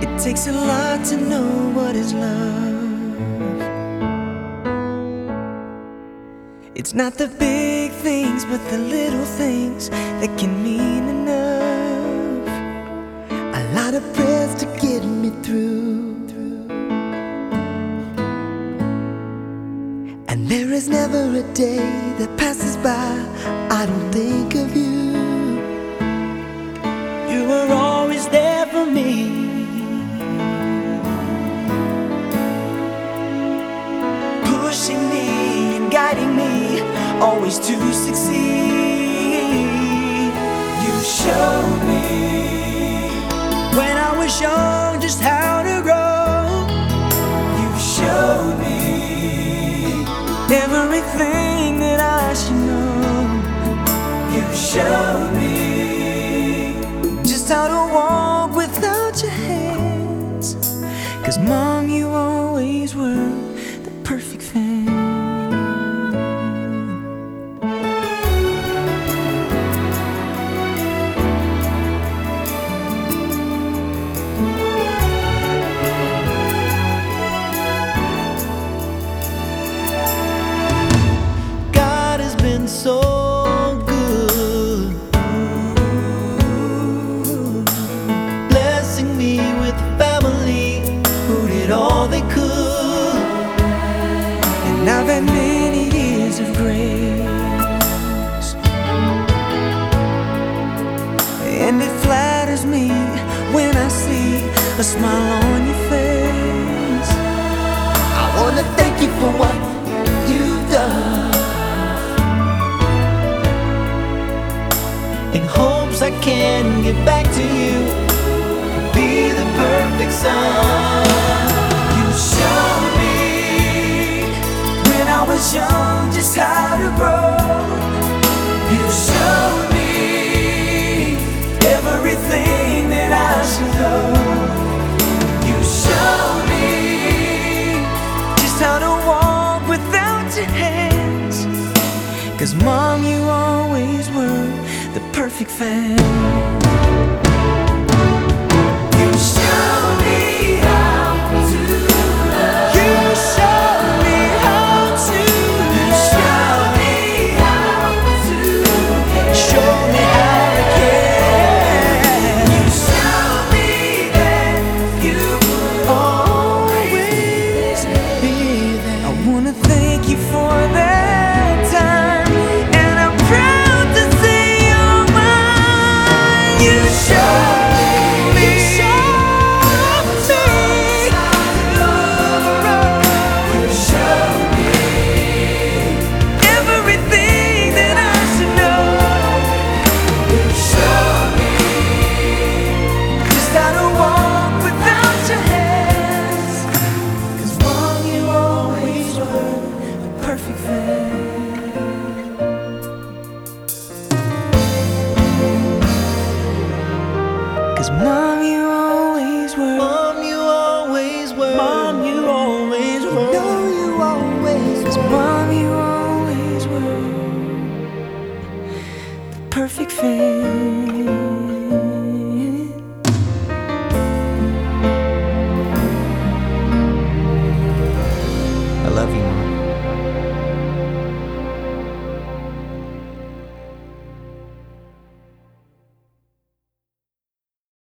It takes a lot to know what is love. It's not the big things, but the little things that can mean enough. A lot of prayers to get me through. And there is never a day that passes by I don't think of you. You were always there for me, pushing me and guiding me, always to succeed. You showed me when I was young just how to grow. You showed me everything that I should know. You showed me just how to walk without your hands. 'Cause Mom, you always were the perfect fan. So good, blessing me with a family who did all they could. And I've had many years of grace, and it flatters me when I see a smile on your face. I wanna thank you for what you've done, in hopes I can get back to you, be the perfect son. You showed me when I was young just how to grow. You showed me everything that I should know. You showed me just how to walk without your hands. 'Cause Mom, you always were the perfect fan.